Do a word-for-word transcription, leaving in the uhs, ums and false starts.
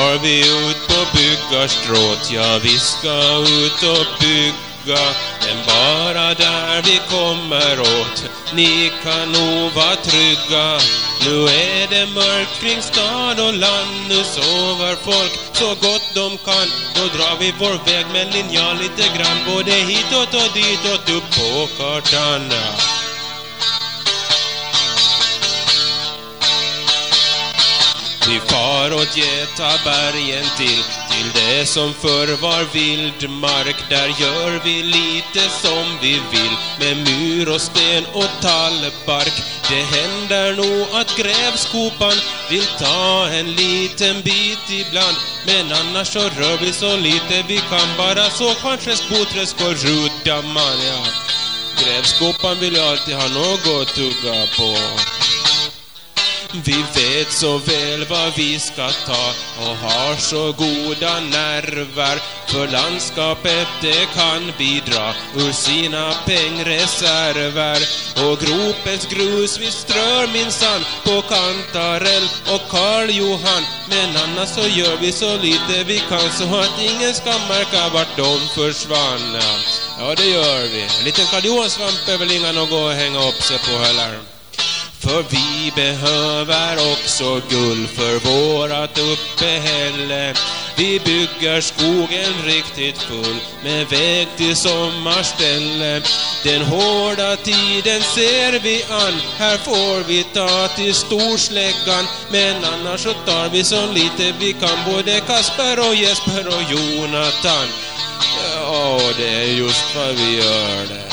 ska vi ut och bygga stråt. Ja, vi ska ut och bygga, men bara där vi kommer åt. Ni kan nog vara trygga. Nu är det mörkt kring stad och land. Nu sover folk så gott de kan. Då drar vi vår väg med linjal lite grann, både hitåt och ditåt upp på kartan. Vi far åt Getabergen till, till det som förr var vildmark. Där gör vi lite som vi vill, med mur och sten och tallbark. Det händer nog att grävskopan vill ta en liten bit ibland, men annars så rör vi så lite vi kan. Bara så Kvarnträsk, Boträsk och Ruddaman, ja. Grävskopan vill ju alltid ha något att tugga på. Vi vet så väl vad vi ska ta och har så goda nerver, för landskapet det kan bidra ur sina pengreserver. Och gropens grus vi strör minsann på Kantarell och Karl Johan, men annars så gör vi så lite vi kan, så att ingen ska märka vart de försvann. Ja, det gör vi. En liten Karl Johan-svamp är väl inga något att hänga upp sig på heller. För vi behöver också guld för vårat uppehälle. Vi bygger skogen riktigt full med väg till sommarställe. Den hårda tiden ser vi an, här får vi ta till storsläggan. Men annars så tar vi så lite vi kan, både Kasper och Jesper och Jonathan. Ja, det är just vad vi gör det.